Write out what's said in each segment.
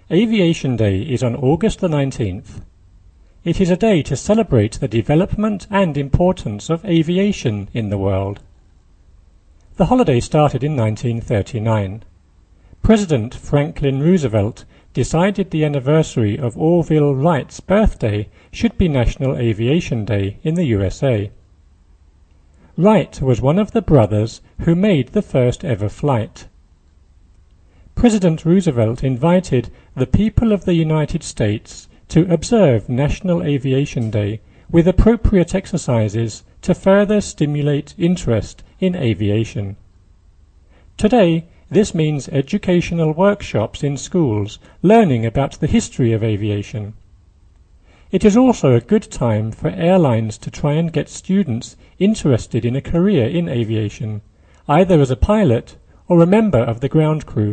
Aviation Day is on August the 19th. It is a day to celebrate the development and importance of aviation in the world. The holiday started in 1939. President Franklin Roosevelt decided the anniversary of Orville Wright's birthday should be National Aviation Day in the USA. Wright was one of the brothers who made the first ever flight. President Roosevelt invited the people of the United States to observe National Aviation Day with appropriate exercises to further stimulate interest in aviation. Today, this means educational workshops in schools learning about the history of aviation. It is also a good time for airlines to try and get students interested in a career in aviation, either as a pilot or a member of the ground crew.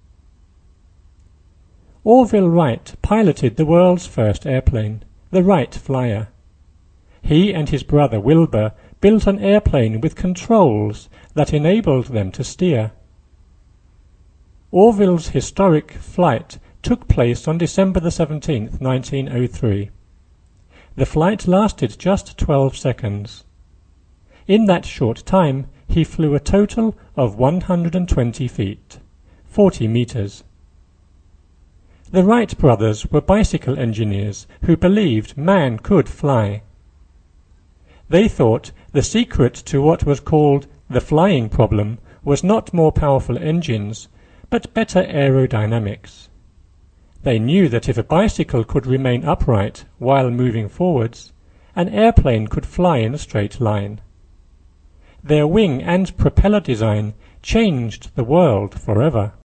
Orville Wright piloted the world's first airplane, the Wright Flyer. He and his brother Wilbur built an airplane with controls that enabled them to steer. Orville's historic flight took place on December the 17th, 1903. The flight lasted just 12 seconds. In that short time, he flew a total of 120 feet, 40 meters. The Wright brothers were bicycle engineers who believed man could fly. They thought the secret to what was called the flying problem was not more powerful engines, but better aerodynamics. They knew that if a bicycle could remain upright while moving forwards, an airplane could fly in a straight line. Their wing and propeller design changed the world forever.